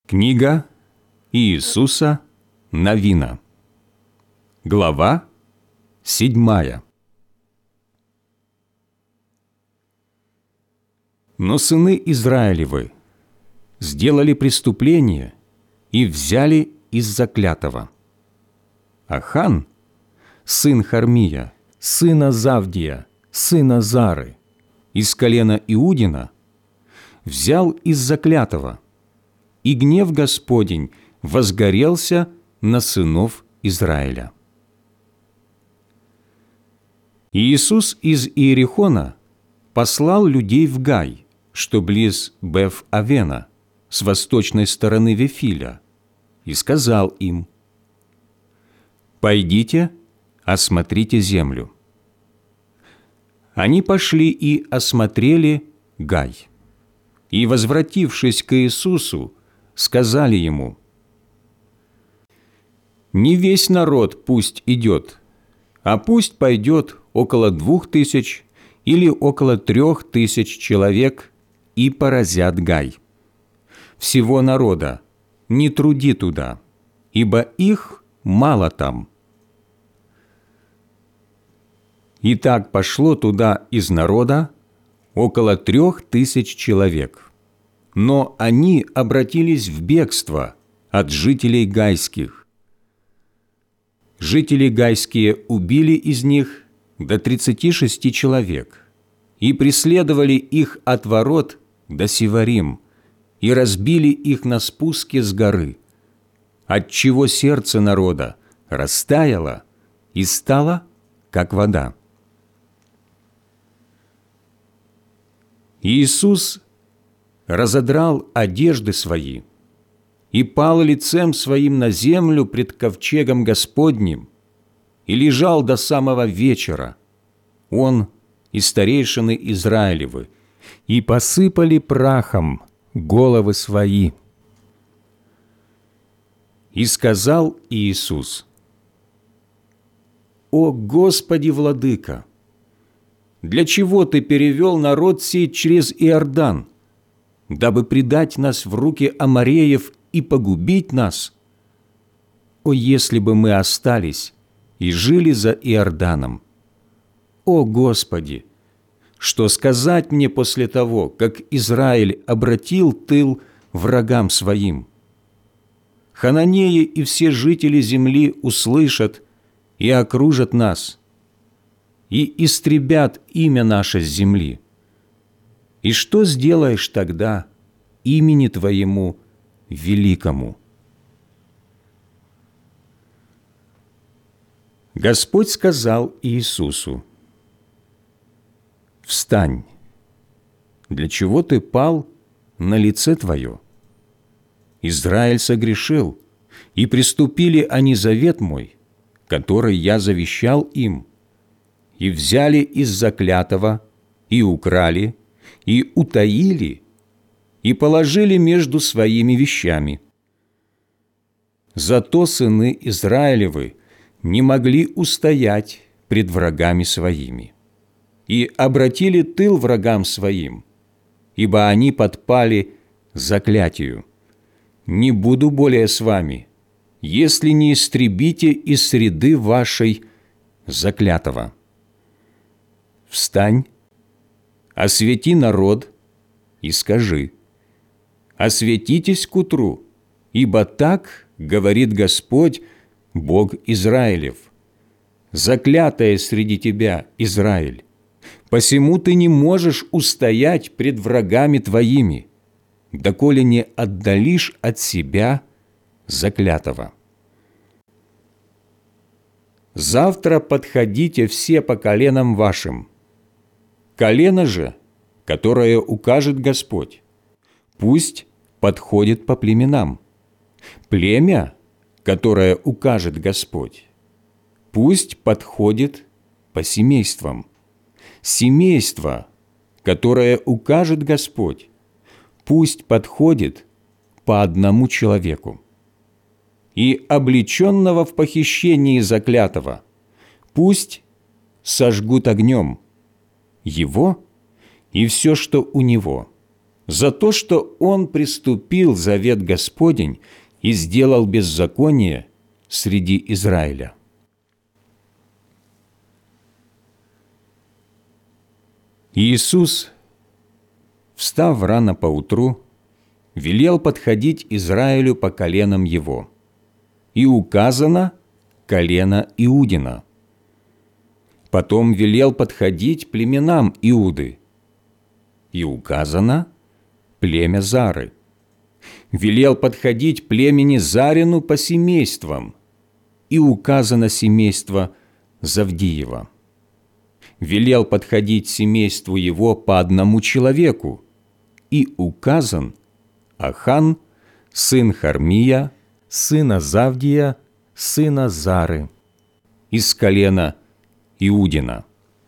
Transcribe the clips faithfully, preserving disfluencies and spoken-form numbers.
Книга Иисуса Навина. Глава седьмая. Но сыны Израилевы сделали преступление и взяли из заклятого. Ахан, сын Хармия, сына Завдия, сына Зары, из колена Иудина, взял из заклятого, и гнев Господень возгорелся на сынов Израиля. Иисус из Иерихона послал людей в Гай, что близ Беф-Авена, с восточной стороны Вифиля, и сказал им: «Пойдите, осмотрите землю». Они пошли и осмотрели Гай, и, возвратившись к Иисусу, сказали Ему: «Не весь народ пусть идет, а пусть пойдет около двух тысяч или около трех тысяч человек и поразят Гай. Всего народа не труди туда, ибо их мало там». И так пошло туда из народа около трех тысяч человек. Но они обратились в бегство от жителей гайских. Жители гайские убили из них до тридцати шести человек и преследовали их от ворот до Сиварим и разбили их на спуске с горы, отчего сердце народа растаяло и стало, как вода. Иисус разодрал одежды свои и пал лицем своим на землю пред ковчегом Господним и лежал до самого вечера, он и старейшины Израилевы, и посыпали прахом головы свои. И сказал Иисус: «О Господи, Владыка! Для чего Ты перевел народ сей через Иордан, дабы предать нас в руки амореев и погубить нас? О, если бы мы остались и жили за Иорданом! О, Господи! Что сказать мне после того, как Израиль обратил тыл врагам своим? Хананеи и все жители земли услышат и окружат нас, и истребят имя наше с земли. И что сделаешь тогда имени Твоему великому?» Господь сказал Иисусу: «Встань! Для чего ты пал на лице твое? Израиль согрешил, и приступили они завет мой, который я завещал им, и взяли из заклятого, и украли, и утаили, и положили между своими вещами. Зато сыны Израилевы не могли устоять пред врагами своими, и обратили тыл врагам своим, ибо они подпали заклятию: не буду более с вами, если не истребите из среды вашей заклятого. Встань, освети народ и скажи: осветитесь к утру, ибо так говорит Господь, Бог Израилев: заклятое среди тебя, Израиль, посему ты не можешь устоять пред врагами твоими, доколе не отдалишь от себя заклятого. Завтра подходите все по коленам вашим. Колено же, которое укажет Господь, пусть подходит по племенам. Племя, которое укажет Господь, пусть подходит по семействам. Семейство, которое укажет Господь, пусть подходит по одному человеку. И облеченного в похищении заклятого пусть сожгут огнем, его и все, что у него, за то, что он приступил завет Господень и сделал беззаконие среди Израиля. Иисус, встав рано поутру, велел подходить Израилю по коленам его, и указано колено Иудина. Потом велел подходить племенам Иуды, и указано племя Зары. Велел подходить племени Зарину по семействам, и указано семейство Завдиева. Велел подходить семейству его по одному человеку, и указан Ахан, сын Хармия, сына Завдия, сына Зары, из колена Иудина.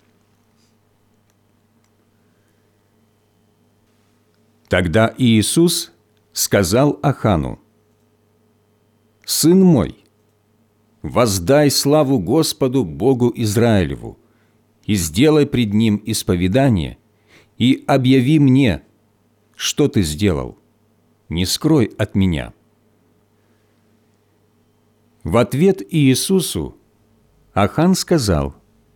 Тогда Иисус сказал Ахану: «Сын мой, воздай славу Господу Богу Израилеву, и сделай пред Ним исповедание, и объяви мне, что ты сделал, не скрой от меня». В ответ Иисусу Ахан сказал: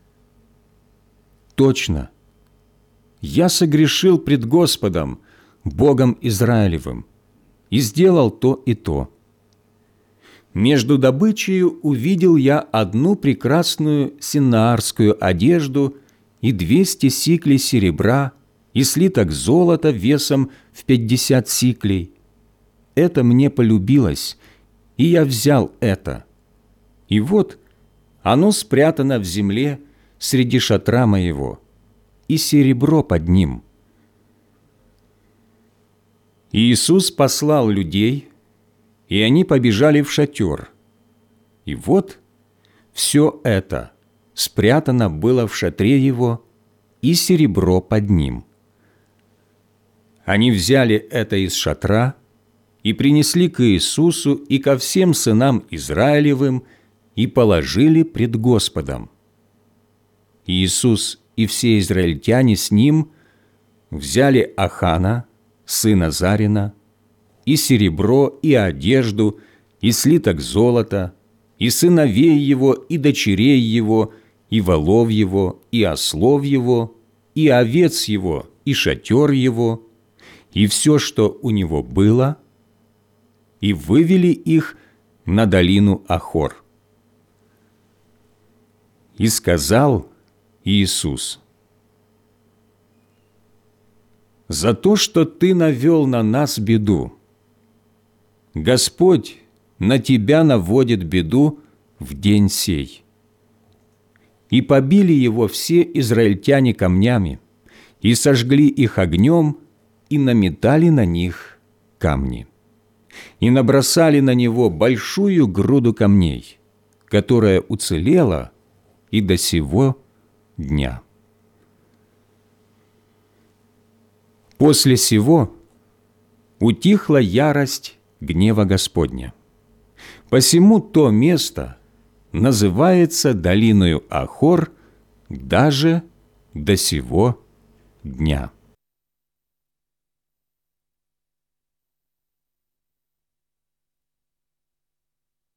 «Точно, я согрешил пред Господом, Богом Израилевым, и сделал то и то. Между добычею увидел я одну прекрасную синаарскую одежду и двести сиклей серебра, и слиток золота весом в пятьдесят сиклей. Это мне полюбилось, и я взял это. И вот оно спрятано в земле среди шатра моего, и серебро под ним». Иисус послал людей, и они побежали в шатер. И вот все это спрятано было в шатре его, и серебро под ним. Они взяли это из шатра и принесли к Иисусу и ко всем сынам Израилевым и положили пред Господом. Иисус и все израильтяне с ним взяли Ахана, сына Зарина, и серебро, и одежду, и слиток золота, и сыновей его, и дочерей его, и волов его, и ослов его, и овец его, и шатер его, и все, что у него было, и вывели их на долину Ахор. И сказал Иисус: «За то, что ты навел на нас беду, Господь на тебя наводит беду в день сей». И побили его все израильтяне камнями, и сожгли их огнем, и наметали на них камни, и набросали на него большую груду камней, которая уцелела и до сего дня. После сего утихла ярость гнева Господня. Посему то место называется долиною Ахор даже до сего дня.